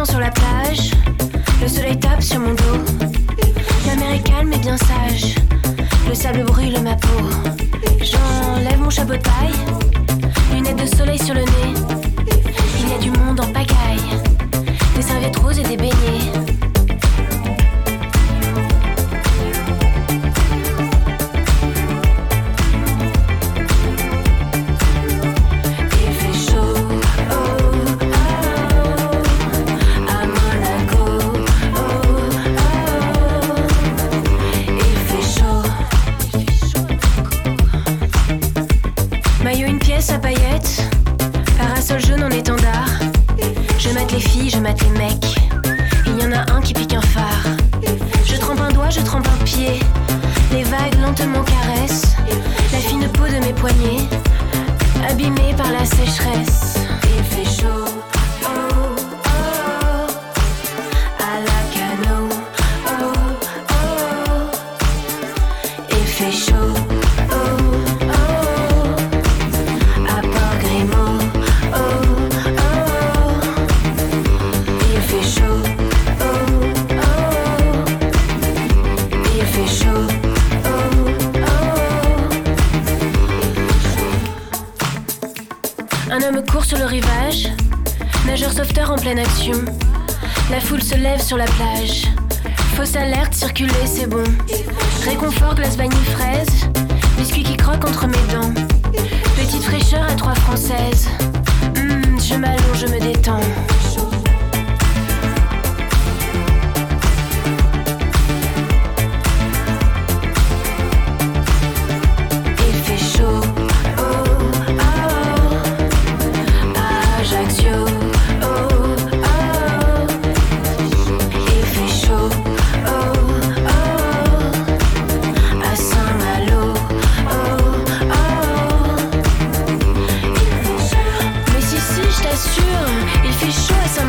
sur la plage, le soleil tape sur mon dos. La mer est calme et bien sage, le sable brûle ma peau. J'enlève mon chapeau de paille, lunettes de soleil sur le nez. Il y a du monde en pagaille, des serviettes roses et des beignets. À paillettes, parasol jaune en étendard. Je mate les filles, je mate les mecs. Il y en a un qui pique un phare. Je trempe un doigt, je trempe un pied. Les vagues lentement caressent la fine peau de mes poignets, abîmée par la sécheresse. Il fait chaud, oh, oh, à la cano, oh, oh. Il fait chaud. Un homme court sur le rivage, nageur sauveteur en pleine action. La foule se lève sur la plage. Fausse alerte, circuler c'est bon. Réconfort, glace vanille fraise, biscuit qui croque entre mes dents. Petite fraîcheur à 3 françaises. Je m'allonge, je me détends. Il fait chaud à Saint-Malo.